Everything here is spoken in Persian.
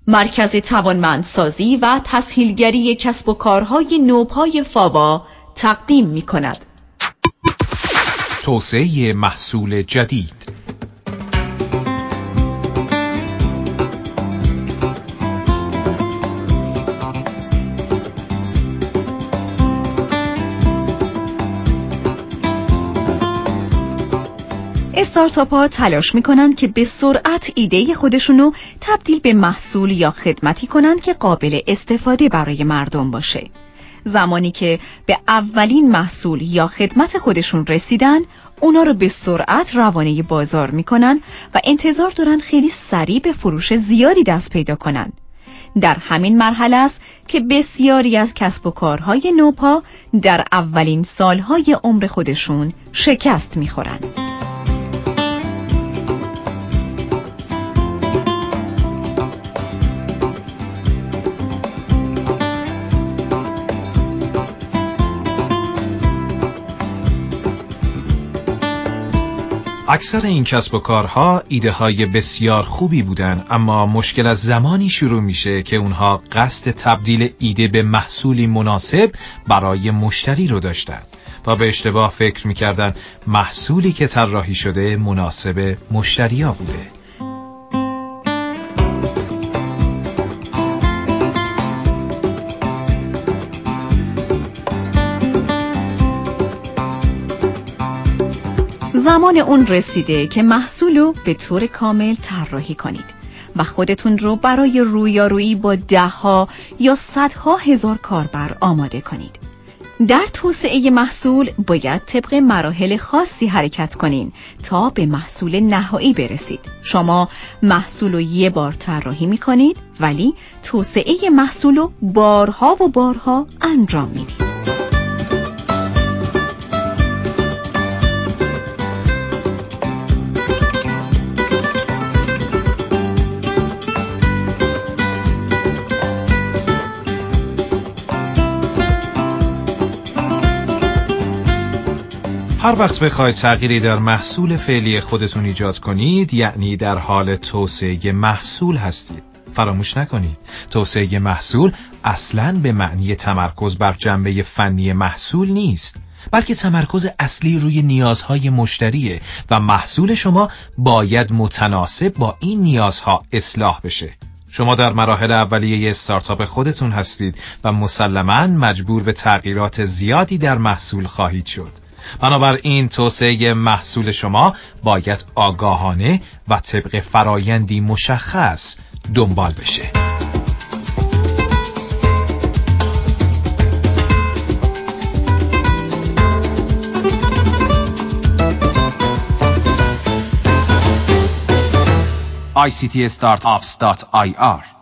مرکز توانمندسازی و تسهیلگری کسب و کارهای نوپای فاوا تقدیم می‌کند. توسعه محصول جدید. استارتاپ ها تلاش میکنن که به سرعت ایده خودشونو تبدیل به محصول یا خدمتی کنن که قابل استفاده برای مردم باشه. زمانی که به اولین محصول یا خدمت خودشون رسیدن، اونا رو به سرعت روانه بازار میکنن و انتظار دارن خیلی سریع به فروش زیادی دست پیدا کنن. در همین مرحله است که بسیاری از کسب و کارهای نوپا در اولین سالهای عمر خودشون شکست میخورن. اکثر این کسب و کارها ایده های بسیار خوبی بودن، اما مشکل از زمانی شروع میشه که اونها قصد تبدیل ایده به محصولی مناسب برای مشتری رو داشتن و به اشتباه فکر میکردن محصولی که طراحی شده مناسب مشتریا بوده. زمان اون رسیده که محصولو به طور کامل طراحی کنید و خودتون رو برای رویارویی با ده‌ها یا صدها هزار کاربر آماده کنید. در توسعه محصول باید طبق مراحل خاصی حرکت کنین تا به محصول نهایی برسید. شما محصولو یه بار طراحی می‌کنید ولی توسعه محصولو بارها و بارها انجام میدید. هر وقت بخواید تغییری در محصول فعلی خودتون ایجاد کنید، یعنی در حال توسعه محصول هستید. فراموش نکنید، توسعه محصول اصلاً به معنی تمرکز بر جنبه فنی محصول نیست، بلکه تمرکز اصلی روی نیازهای مشتریه و محصول شما باید متناسب با این نیازها اصلاح بشه. شما در مراحل اولیه استارتاپ خودتون هستید و مسلماً مجبور به تغییرات زیادی در محصول خواهید شد. بنابراین توسعه محصول شما باید آگاهانه و طبق فرایندی مشخص دنبال بشه. ictstartups.ir